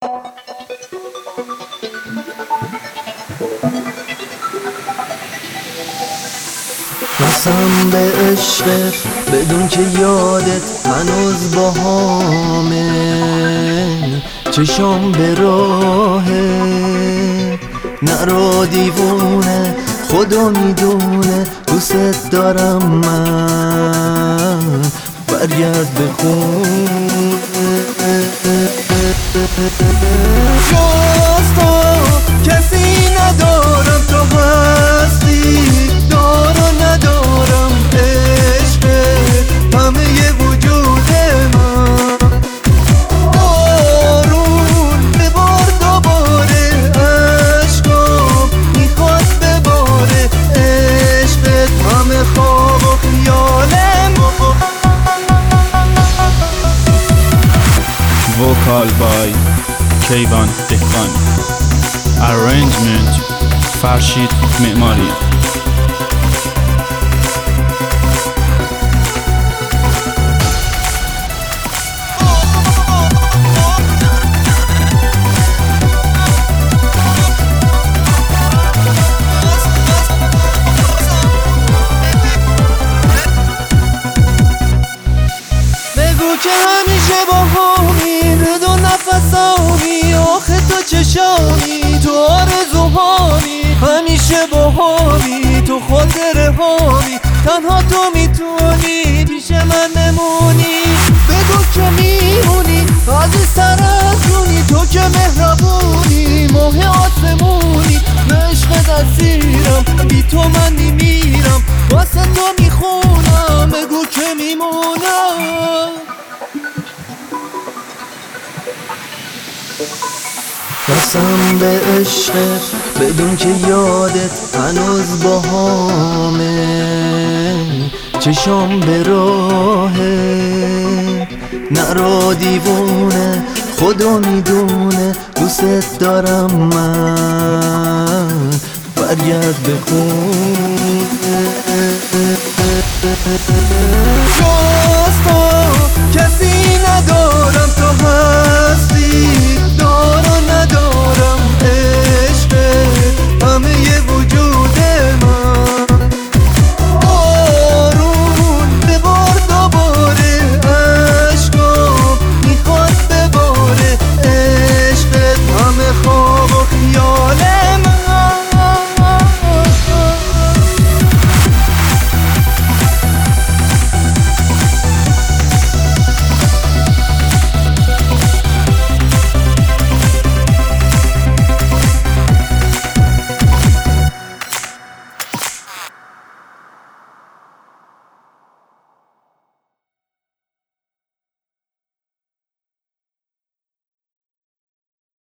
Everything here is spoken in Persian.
قسم به عشقت بدون که یادت هنوز باهامه، چشام به راهه نرو دیوونه، خدا میدونه دوست دارم من، برگرد به خونه. جز تو کسی ندارم، تو هستی دار و ندارم، عشق همه وجود من، بارون ببار دوباره، عشقم میخواد بباره، عشقت همه خواب و خیال ما. Vocal by کیوان دهقانی. Arrangement فرشید معماری. بگو که همیشه با همی، بدون نفسانی، آخه تو چشانی، تو آرزوهانی، همیشه با همی، تو خاطره همی، تنها تو میتونی پیش من بمونی. بگو که میمونی عزیزتر از جونی، تو که مهربونی، ماه آسمونی، به عشقت اسیرم، بی تو من میمیرم، واسه تو میخونم، بگو که میمونم. قسم به عشقت بدون که یادت هنوز باهامه، چشام به راهه نرو دیوونه، خدا میدونه دوست دارم من، برگرد به خونه. جز تو کسی ندارم.